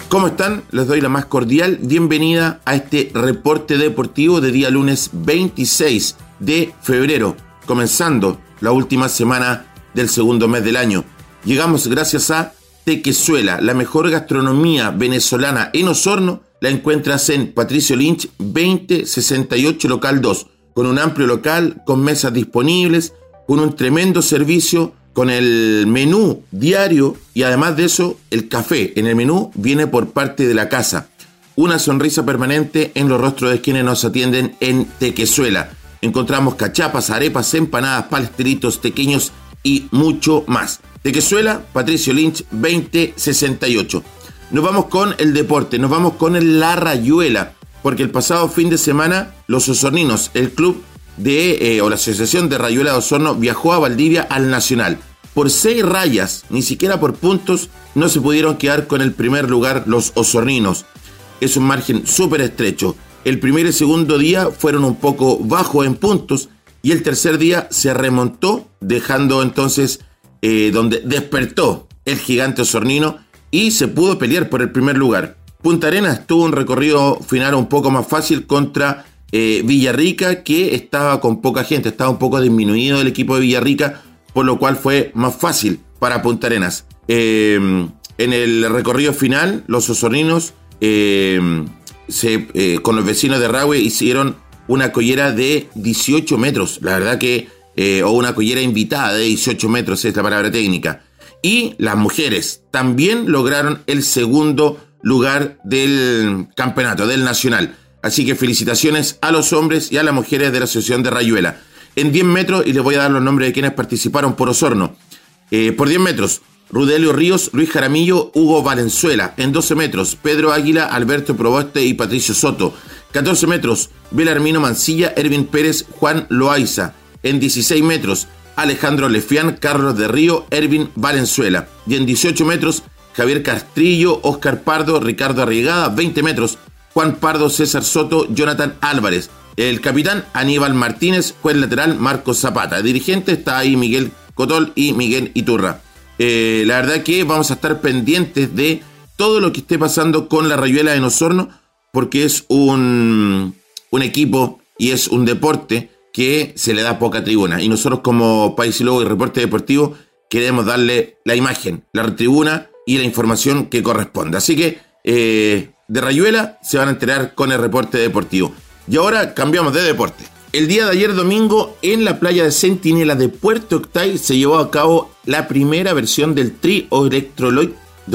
¿Cómo están? Les doy la más cordial bienvenida a este reporte deportivo de día lunes 26 de febrero, comenzando la última semana del segundo mes del año. Llegamos gracias a Tequezuela, la mejor gastronomía venezolana en Osorno. La encuentras en Patricio Lynch 2068 local 2, con un amplio local, con mesas disponibles, con un tremendo servicio, con el menú diario y además de eso, el café en el menú viene por parte de la casa. Una sonrisa permanente en los rostros de quienes nos atienden en Tequezuela. Encontramos cachapas, arepas, empanadas, pastelitos, tequeños y mucho más. Tequezuela, Patricio Lynch 2068. Nos vamos con el deporte, nos vamos con la Rayuela, porque el pasado fin de semana los osorninos, el club o la Asociación de Rayuela de Osorno viajó a Valdivia al Nacional. Por 6 rayas, ni siquiera por puntos, no se pudieron quedar con el primer lugar los osorninos. Es un margen súper estrecho. El primer y segundo día fueron un poco bajos en puntos y el tercer día se remontó, dejando entonces donde despertó el gigante osornino y se pudo pelear por el primer lugar. Punta Arenas tuvo un recorrido final un poco más fácil contra Villarrica, que estaba con poca gente, estaba un poco disminuido el equipo de Villarrica, por lo cual fue más fácil para Punta Arenas. En el recorrido final, los osorninos con los vecinos de Rahue hicieron una collera de 18 metros, la verdad que, o una collera invitada de 18 metros, es la palabra técnica. Y las mujeres también lograron el segundo lugar del campeonato, del nacional. Así que felicitaciones a los hombres y a las mujeres de la Asociación de Rayuela. En 10 metros, y les voy a dar los nombres de quienes participaron por Osorno. Por 10 metros, Rudelio Ríos, Luis Jaramillo, Hugo Valenzuela. En 12 metros, Pedro Águila, Alberto Proboste y Patricio Soto. 14 metros, Belarmino Mancilla, Ervin Pérez, Juan Loaiza. En 16 metros, Alejandro Lefián, Carlos de Río, Ervin Valenzuela. Y en 18 metros, Javier Castrillo, Oscar Pardo, Ricardo Arriegada. 20 metros, Juan Pardo, César Soto, Jonathan Álvarez. El capitán, Aníbal Martínez. Juez lateral, Marcos Zapata. Dirigente está ahí Miguel Cotol y Miguel Iturra. La verdad que vamos a estar pendientes de todo lo que esté pasando con la Rayuela en Osorno, porque es un equipo y es un deporte que se le da poca tribuna. Y nosotros como País y Lobo y Reporte Deportivo queremos darle la imagen, la tribuna y la información que corresponde. Así que de Rayuela se van a enterar con el reporte deportivo. Y ahora cambiamos de deporte. El día de ayer domingo, en la playa de Centinela de Puerto Octay, se llevó a cabo la primera versión del Trio Electrolite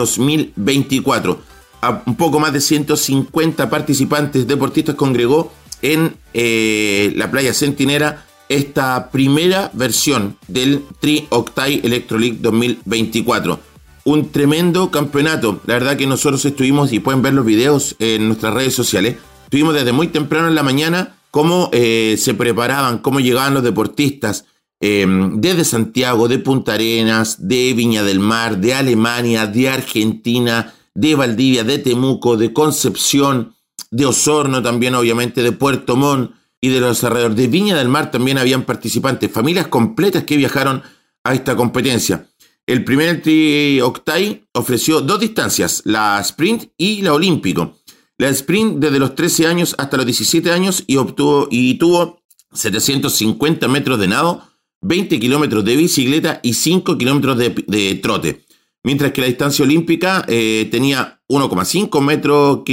2024. A un poco más de 150 participantes deportistas congregó en la playa Centinela esta primera versión del Trio Octay Electrolite 2024. Un tremendo campeonato. La verdad que nosotros estuvimos, y pueden ver los videos en nuestras redes sociales, estuvimos desde muy temprano en la mañana cómo se preparaban, cómo llegaban los deportistas desde Santiago, de Punta Arenas, de Viña del Mar, de Alemania, de Argentina, de Valdivia, de Temuco, de Concepción, de Osorno también, obviamente, de Puerto Montt y de los alrededores. De Viña del Mar también habían participantes, familias completas que viajaron a esta competencia. El primer Tri Octay ofreció 2 distancias, la sprint y la olímpico. La sprint desde los 13 años hasta los 17 años y tuvo 750 metros de nado, 20 kilómetros de bicicleta y 5 kilómetros de trote. Mientras que la distancia olímpica tenía 1,5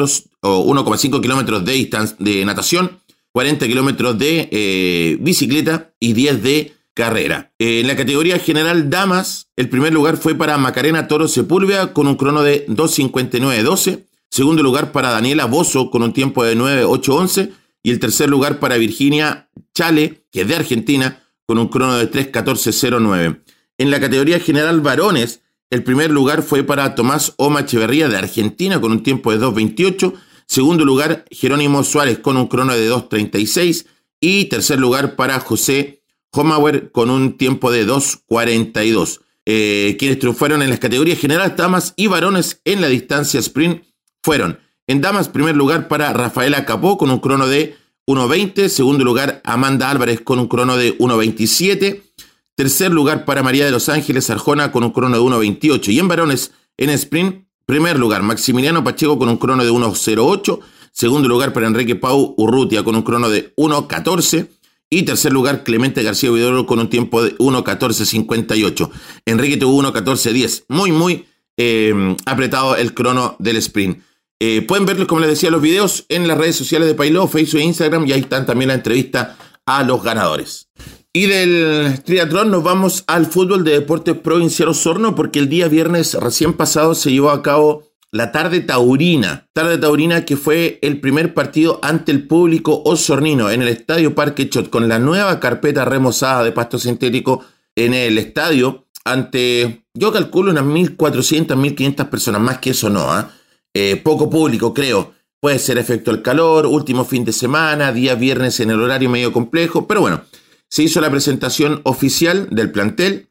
kilómetros de natación, 40 kilómetros de bicicleta y 10 de carrera. En la categoría general damas, el primer lugar fue para Macarena Toro Sepúlveda con un crono de 2:59:12. Segundo lugar para Daniela Bozo con un tiempo de 9:8:11. Y el tercer lugar para Virginia Chale, que es de Argentina, con un crono de 3:14:09. En la categoría general varones, el primer lugar fue para Tomás Oma Echeverría de Argentina con un tiempo de 2:28. Segundo lugar, Jerónimo Suárez con un crono de 2:36. Y tercer lugar para José Homauer con un tiempo de 2:42. Quienes triunfaron en las categorías generales damas y varones en la distancia sprint fueron: en damas, primer lugar para Rafaela Capó con un crono de 1:20. Segundo lugar, Amanda Álvarez con un crono de 1:27. Tercer lugar para María de los Ángeles Arjona con un crono de 1:28. Y en varones, en sprint, Primer lugar, Maximiliano Pacheco con un crono de 1:08. Segundo lugar para Enrique Pau Urrutia con un crono de 1:14. Y tercer lugar, Clemente García Huidobro con un tiempo de 1:14:58. Enrique tuvo 1:14:10. Muy apretado el crono del sprint. Pueden verlos, como les decía, los videos en las redes sociales de Pailó, Facebook e Instagram, y ahí están también la entrevista a los ganadores. Y del triatlón nos vamos al fútbol de Deportes Provincial Osorno, porque el día viernes recién pasado se llevó a cabo la Tarde Taurina, que fue el primer partido ante el público osornino en el Estadio Parque Chot, con la nueva carpeta remozada de pasto sintético en el estadio, ante, yo calculo, unas 1.400, 1.500 personas, más que eso no, poco público creo, puede ser efecto del calor, último fin de semana, día viernes en el horario medio complejo, pero bueno, se hizo la presentación oficial del plantel,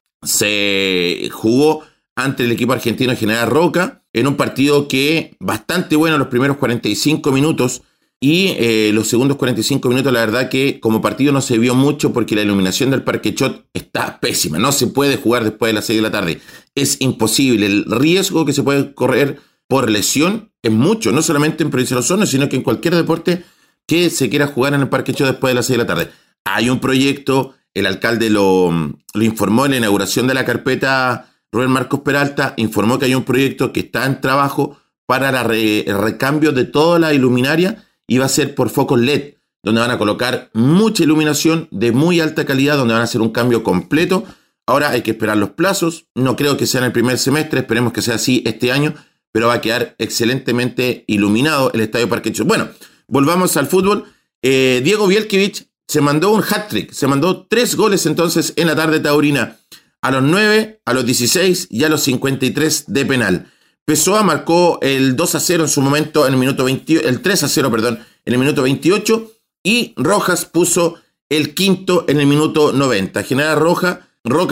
se jugó ante el equipo argentino General Roca, en un partido que bastante bueno los primeros 45 minutos y los segundos 45 minutos, la verdad que como partido no se vio mucho porque la iluminación del Parque Chot está pésima, no se puede jugar después de las 6 de la tarde, es imposible, el riesgo que se puede correr por lesión es mucho, no solamente en Provincia de Osorno, sino que en cualquier deporte que se quiera jugar en el Parque Chot después de las 6 de la tarde. Hay un proyecto, el alcalde lo informó en la inauguración de la carpeta. Rubén Marcos Peralta informó que hay un proyecto que está en trabajo para el recambio de toda la iluminaria y va a ser por focos LED, donde van a colocar mucha iluminación de muy alta calidad, donde van a hacer un cambio completo. Ahora hay que esperar los plazos, no creo que sea en el primer semestre, esperemos que sea así este año, pero va a quedar excelentemente iluminado el Estadio Parque Chot. Bueno, volvamos al fútbol. Diego Bielkiewicz se mandó un hat-trick, se mandó 3 goles entonces en la Tarde Taurina, a los 9, a los 16 y a los 53 de penal. Pessoa marcó el 2-0 en su momento, en el minuto 20, el 3-0, perdón, en el minuto 28, y Rojas puso el quinto en el minuto 90. General Roca,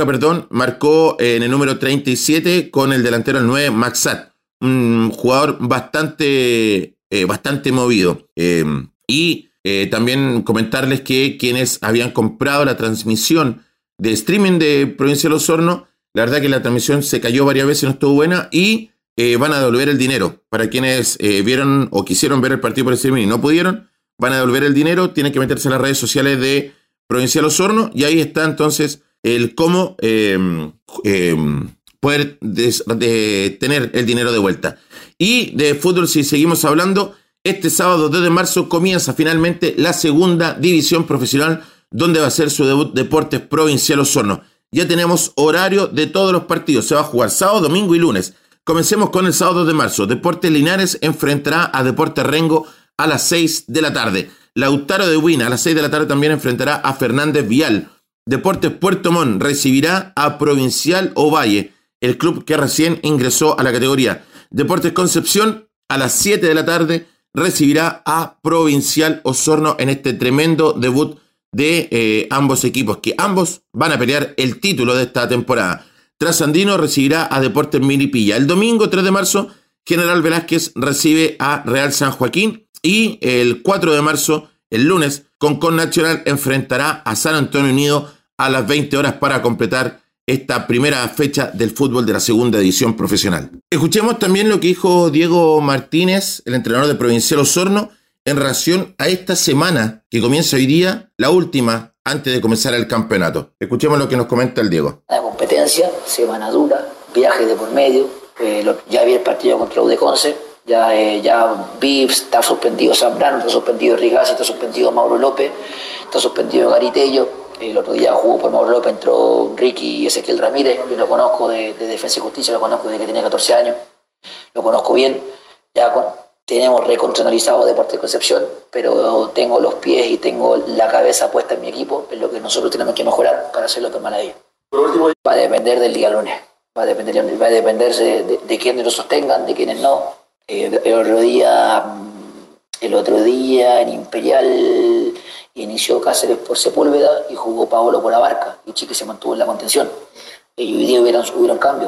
marcó en el número 37 con el delantero el 9, Maxat, un jugador bastante movido. También comentarles que quienes habían comprado la transmisión de streaming de Provincia de Osorno, la verdad que la transmisión se cayó varias veces, no estuvo buena, y van a devolver el dinero. Para quienes vieron o quisieron ver el partido por streaming y no pudieron, van a devolver el dinero, tienen que meterse en las redes sociales de Provincia de Osorno, y ahí está entonces el cómo poder tener el dinero de vuelta. Y de fútbol, si seguimos hablando, este sábado 2 de marzo comienza finalmente la segunda división profesional, donde va a ser su debut Deportes Provincial Osorno. Ya tenemos horario de todos los partidos. Se va a jugar sábado, domingo y lunes. Comencemos con el sábado 2 de marzo. Deportes Linares enfrentará a Deportes Rengo a las 6 de la tarde. Lautaro de Huina a las 6 de la tarde también enfrentará a Fernández Vial. Deportes Puerto Montt recibirá a Provincial Ovalle, el club que recién ingresó a la categoría. Deportes Concepción a las 7 de la tarde recibirá a Provincial Osorno en este tremendo debut de ambos equipos, que ambos van a pelear el título de esta temporada. Trasandino recibirá a Deportes Milipilla. El domingo 3 de marzo, General Velázquez recibe a Real San Joaquín, y el 4 de marzo, el lunes, Concón Nacional enfrentará a San Antonio Unido a las 20 horas para completar esta primera fecha del fútbol de la segunda división profesional. Escuchemos también lo que dijo Diego Martínez, el entrenador de Provincial Osorno, en relación a esta semana que comienza hoy día, la última antes de comenzar el campeonato. Escuchemos lo que nos comenta el Diego. La competencia, semana dura, viajes de por medio, ya había el partido contra la Conce, ya Vips, está suspendido Zambrano, está suspendido Rigasi, está suspendido Mauro López, está suspendido Garitello. El otro día jugó por Mauro López, entró Ricky y Ezequiel Ramírez, yo lo conozco de Defensa y Justicia, lo conozco desde que tenía 14 años, lo conozco bien, ya tenemos recontraanalizado Deportes Concepción, pero tengo los pies y tengo la cabeza puesta en mi equipo, es lo que nosotros tenemos que mejorar para hacerlo con maravilla. Va a depender del día lunes, va a depender de quiénes lo sostengan, de quiénes no. El otro día en Imperial inició Cáceres por Sepúlveda y jugó Paolo por Abarca, y Chique se mantuvo en la contención. Y hoy día hubieron cambios,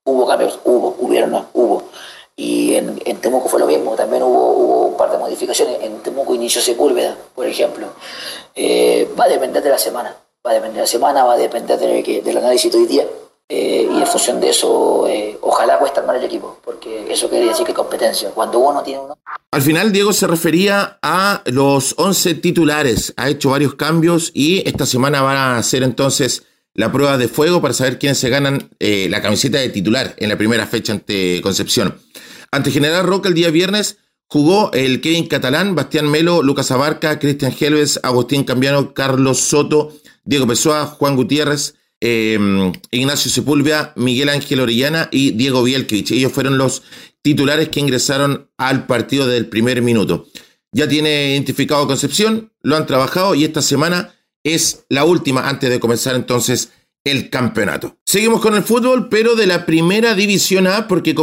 hubo. Y en Temuco fue lo mismo, también hubo un par de modificaciones. En Temuco inició Sepúlveda, por ejemplo. Va a depender de la semana, va a depender del análisis de hoy día. y en función de eso, ojalá pueda estar mal el equipo, porque eso quiere decir que competencia. Cuando uno tiene uno... Al final, Diego se refería a los 11 titulares. Ha hecho varios cambios y esta semana van a hacer entonces la prueba de fuego para saber quiénes se ganan la camiseta de titular en la primera fecha ante Concepción. Ante General Roca el día viernes jugó el Kevin Catalán, Bastián Melo, Lucas Abarca, Cristian Helves, Agustín Cambiano, Carlos Soto, Diego Pessoa, Juan Gutiérrez, Ignacio Sepúlveda, Miguel Ángel Orellana y Diego Bielkevich. Ellos fueron los titulares que ingresaron al partido del primer minuto. Ya tiene identificado Concepción, lo han trabajado y esta semana es la última antes de comenzar entonces el campeonato. Seguimos con el fútbol, pero de la primera división A, porque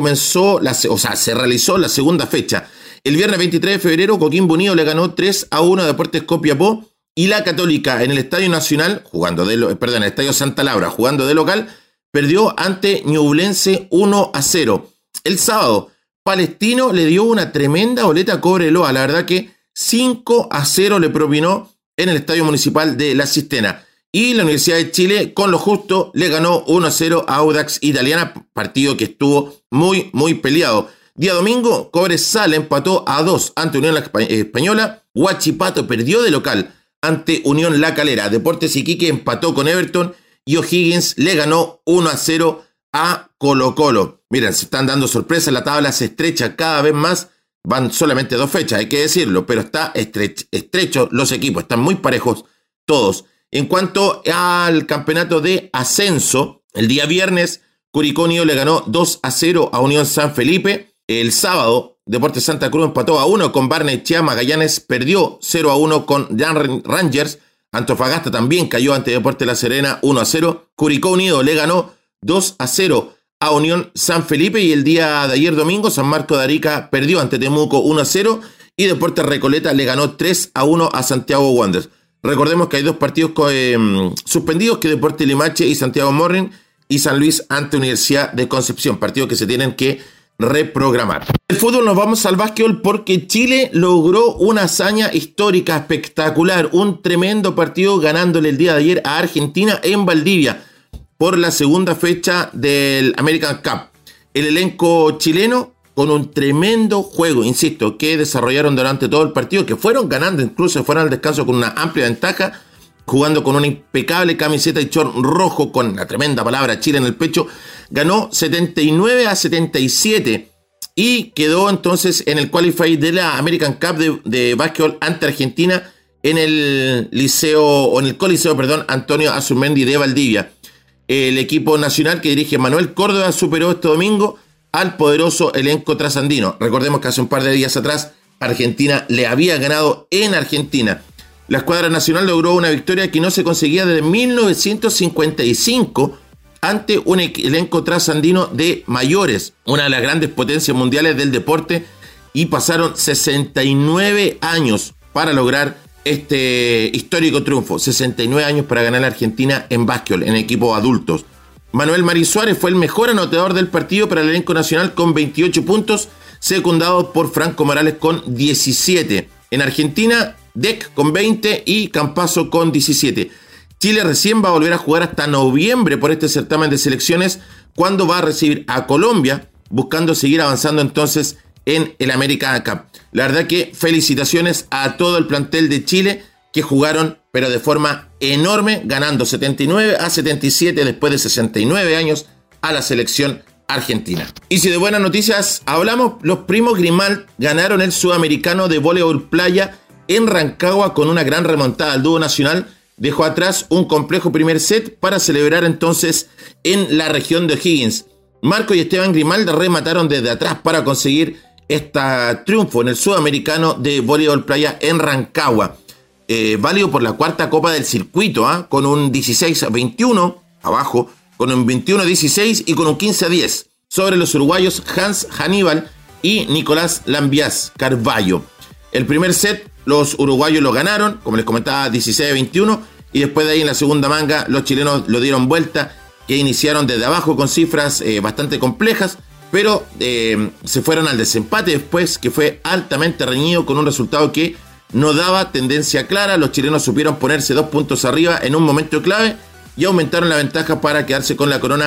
se realizó la segunda fecha. El viernes 23 de febrero, Coquimbo Unido le ganó 3-1 a Deportes Copiapó. Y la Católica en el Estadio Nacional, en el Estadio Santa Laura, jugando de local, perdió ante Ñublense 1-0. El sábado, Palestino le dio una tremenda boleta a Cobreloa. La verdad que 5-0 le propinó en el Estadio Municipal de La Cisterna. Y la Universidad de Chile, con lo justo, le ganó 1-0 a Audax Italiana, partido que estuvo muy, muy peleado. Día domingo, Cobresal empató a 2 ante Unión Española. Huachipato perdió de local ante Unión La Calera. Deportes Iquique empató con Everton y O'Higgins le ganó 1-0 a Colo-Colo. Miren, se están dando sorpresas, la tabla se estrecha cada vez más, van solamente 2 fechas, hay que decirlo, pero está estrecho los equipos, están muy parejos todos. En cuanto al campeonato de ascenso, el día viernes, Curicó Unido le ganó 2-0 a Unión San Felipe. El sábado, Deportes Santa Cruz empató a 1 con Barnechea. Magallanes perdió 0-1 con Rangers. Antofagasta también cayó ante Deportes La Serena 1-0. Curicó Unido le ganó 2-0 a Unión San Felipe. Y el día de ayer domingo, San Marcos de Arica perdió ante Temuco 1-0. Y Deportes Recoleta le ganó 3-1 a Santiago Wanderers. Recordemos que hay 2 partidos suspendidos, que Deportes Limache y Santiago Morning, y San Luis ante Universidad de Concepción. Partidos que se tienen que reprogramar. El fútbol nos vamos al básquetbol porque Chile logró una hazaña histórica espectacular, un tremendo partido ganándole el día de ayer a Argentina en Valdivia por la segunda fecha del American Cup. El elenco chileno con un tremendo juego, insisto, que desarrollaron durante todo el partido, que fueron ganando, incluso fueron al descanso con una amplia ventaja, jugando con una impecable camiseta y short rojo con la tremenda palabra Chile en el pecho. Ganó 79-77 y quedó entonces en el qualifier de la American Cup de básquetbol ante Argentina en el Coliseo Antonio Azurmendi de Valdivia. El equipo nacional que dirige Manuel Córdoba superó este domingo al poderoso elenco trasandino. Recordemos que hace un par de días atrás Argentina le había ganado en Argentina. La escuadra nacional logró una victoria que no se conseguía desde 1955 ante un elenco trasandino de mayores, una de las grandes potencias mundiales del deporte, y pasaron 69 años para lograr este histórico triunfo. 69 años para ganar a Argentina en básquetbol, en equipos adultos. Manuel Mari Suárez fue el mejor anotador del partido para el elenco nacional con 28 puntos, secundado por Franco Morales con 17. En Argentina, Deck con 20 y Campazzo con 17. Chile recién va a volver a jugar hasta noviembre por este certamen de selecciones, cuando va a recibir a Colombia, buscando seguir avanzando entonces en el American Cup. La verdad que felicitaciones a todo el plantel de Chile, que jugaron pero de forma enorme, ganando 79-77 después de 69 años a la selección argentina. Y si de buenas noticias hablamos, los primos Grimal ganaron el sudamericano de voleibol playa en Rancagua con una gran remontada. El dúo nacional dejó atrás un complejo primer set para celebrar entonces en la región de O'Higgins. Marco y Esteban Grimalda remataron desde atrás para conseguir este triunfo en el sudamericano de voleibol playa en Rancagua. Válido por la cuarta copa del circuito, con un 16-21 abajo, con un 21-16 y con un 15-10 sobre los uruguayos Hans Hannibal y Nicolás Lambias Carballo. El primer set los uruguayos lo ganaron, como les comentaba, 16-21, y después de ahí en la segunda manga los chilenos lo dieron vuelta, que iniciaron desde abajo con cifras bastante complejas, pero se fueron al desempate después, que fue altamente reñido con un resultado que no daba tendencia clara. Los chilenos supieron ponerse 2 puntos arriba en un momento clave y aumentaron la ventaja para quedarse con la corona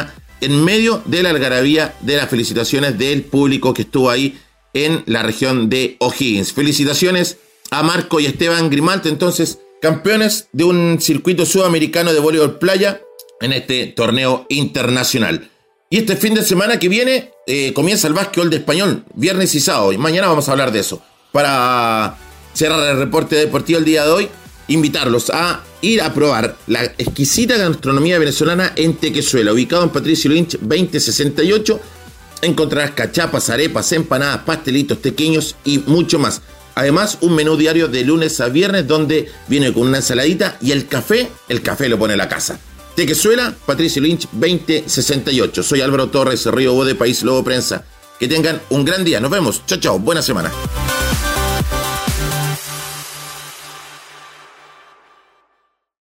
en medio de la algarabía de las felicitaciones del público que estuvo ahí en la región de O'Higgins. Felicitaciones a Marco y Esteban Grimaldo, entonces campeones de un circuito sudamericano de voleibol playa en este torneo internacional. Y este fin de semana que viene comienza el básquetbol de Español, viernes y sábado, y mañana vamos a hablar de eso. Para cerrar el reporte deportivo el día de hoy, invitarlos a ir a probar la exquisita gastronomía venezolana en Tequezuela, ubicado en Patricio Lynch 2068. Encontrarás cachapas, arepas, empanadas, pastelitos pequeños y mucho más. Además, un menú diario de lunes a viernes donde viene con una ensaladita y el café lo pone la casa. Tequezuela, Patricio Lynch 2068. Soy Álvaro Torres, Río Bo de País Lobo Prensa. Que tengan un gran día. Nos vemos. Chao, chao. Buena semana.